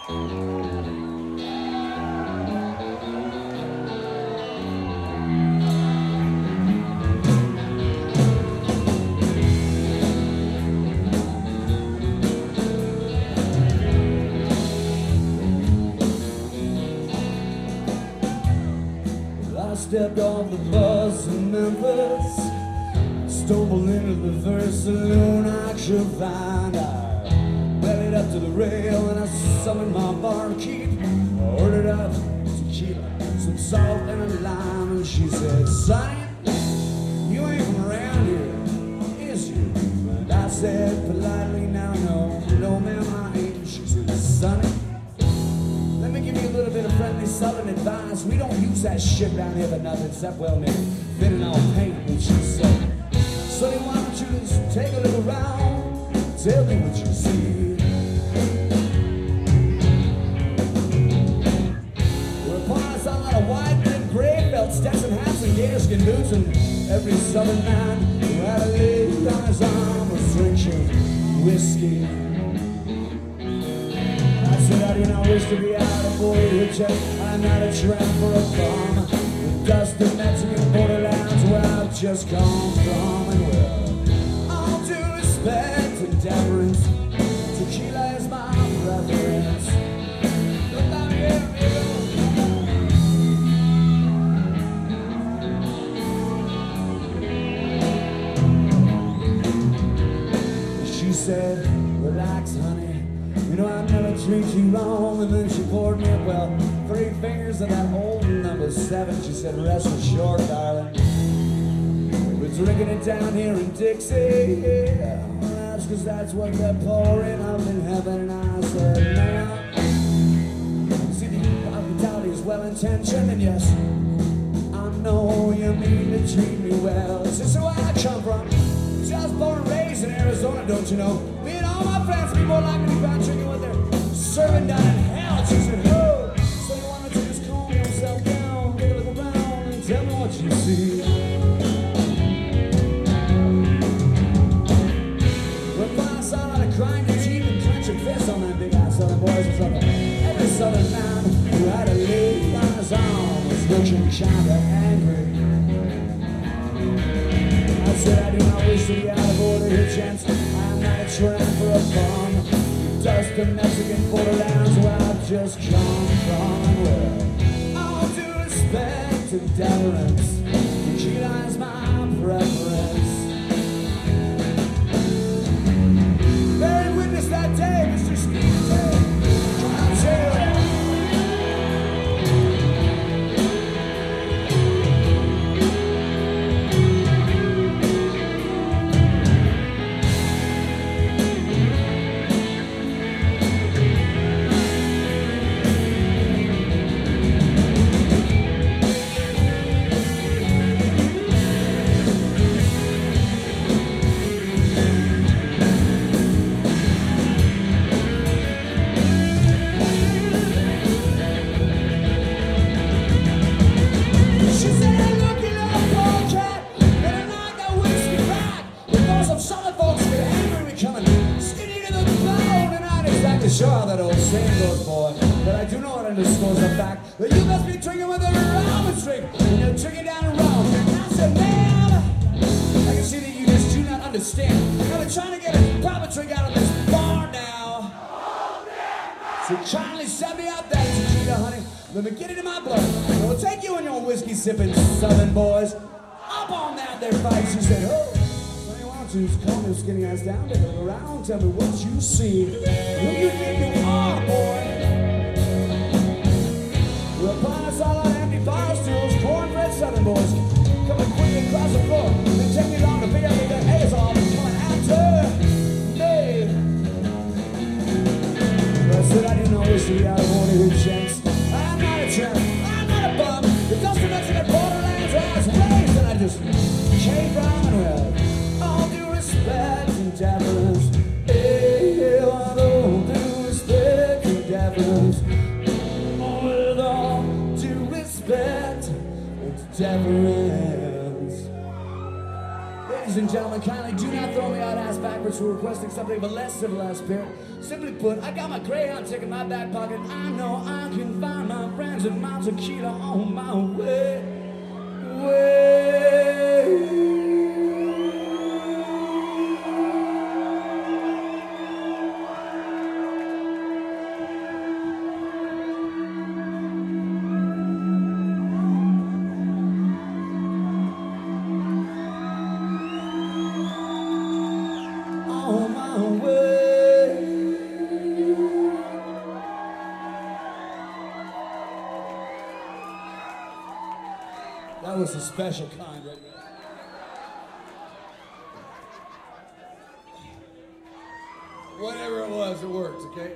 Stepped off the bus in Memphis, stumbled into the first saloon I could find. I bellied up to the rail and I summoned my barkeep. I ordered up tequila, some salt and a lime, and she said, "Sonny, you ain't from around here, is you?" And I said politely, "Now, no, ma'am, I ain't." And she said, "Sonny, let me give you a little bit of friendly southern advice. We don't use that shit down here for nothing except, well, maybe fitting our paint." And she said, "Sonny, why don't you just take a look around, tell me what you see." Whereupon I saw a lot of white and gray felt Stetson hats and gator-skin boots, and every southern man who had a lady on his arm was drinking whiskey. I said, "I do not wish to be out of order, just I'm not a tramp for a bomb. The dust of Mexican borderlands where I've just come from, and with all due respect and deference, tequila is my preference." She said, "Relax, honey. You know I'd never treat you wrong." And then she poured me up, well, 3 fingers of that old number 7. She said, "Rest assured, darling, we're drinking it down here in Dixie. Yeah, well, that's because that's what they're pouring up in heaven." And I said, "Now, see, the hospitality is well-intentioned, and yes, I know you mean to treat me well. This is where I come from. Just born and raised in Arizona, don't you know? Me and all my friends, people like to be found drinking what they're serving down in hell." She said, "Oh, so you want to just calm yourself down, take a look around, and tell me what you see." Well, I saw a lot of grinding teeth and clenching fists on them big-ass southern boys. It's like every southern man who had a lady on his arm was looking kind of angry. I said, "I do not wish to be out of order here, gents. I'm not a tramp for a bomb. Dust the Mexican borderlands where I've just come from. With all due respect and deference, tequila is my preference." Bearing witness that day, Mr. Steve Day. I'll tell you that. Sure how that old saying goes, boy, but I do know what underscores the fact that you must be drinking with a Roman drink, and you're drinking down in Rome. I said, "Man, I can see that you just do not understand. I've been trying to get a proper drink out of this bar now. So kindly set me out that tequila, honey. Let me get it in my blood. And we'll take you and your whiskey-sipping southern boys up on that there fight." She said, "Oh, just calm your skinny ass down, take a look around, tell me what you see. Who you think you are, boy?" Whereupon I saw a lot of empty bar stools, cornbread southern boys coming quickly across the floor. They take it on to figure out their A's off and coming after me. But I said, "I do not wish to be out of order here, gents. I'm not a tramp, I'm not a bum. The dust of Mexican borderlands where I was raised, and I just came from and well. Respect and deference, hey, with all due respect and deference, with all due respect and deference." Ladies ladies and gentlemen, kindly do not throw me out ass backwards for requesting something of a less civilized spirit. Simply put, I got my Greyhound ticket in my back pocket. I know I can find my friends at Mount Tequila on my way. On my way. That was a special kind right there. Whatever it was, it worked, okay?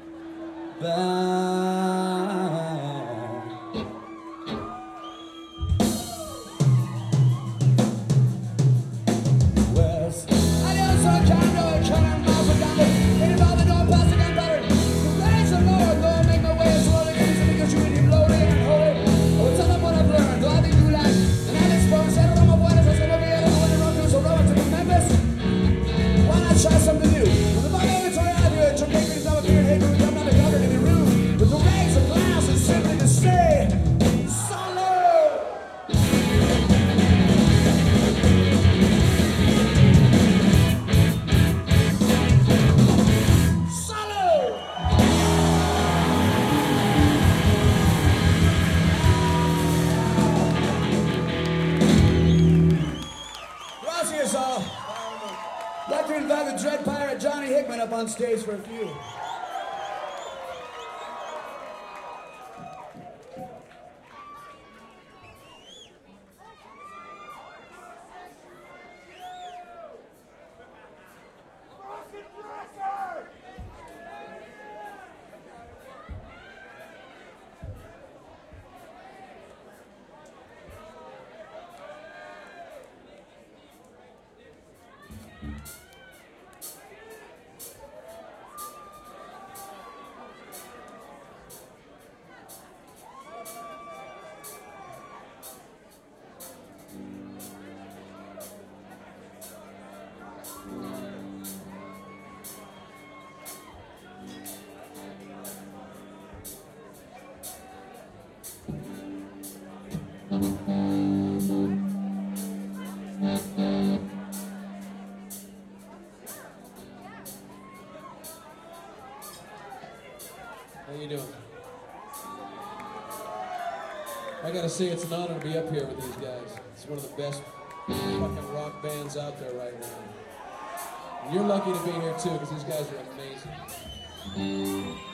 Bye. West. Adios, I can't go, I can't miles of down. Ain't about the door, past the gunpowder. The rains are lower, though I make my way slowly. Because you ain't loaded and holy. I will tell them what I've learned, though I think you like. And I've exposed, I don't know my buenas, I said, over here, I don't know when the road goes, so road to the Memphis. Why not try something new? With the bug over to I do it, took papers, I'm a beard, hey, I'm not a governor to be rude. With the rags of glass is simply to stay solo. Solo. Gracias all. I'd like to invite the Dread Pirate Johnny Hickman up on stage for a few. How you doing? I gotta say, it's an honor to be up here with these guys. It's one of the best fucking rock bands out there right now. And you're lucky to be here too, because these guys are amazing.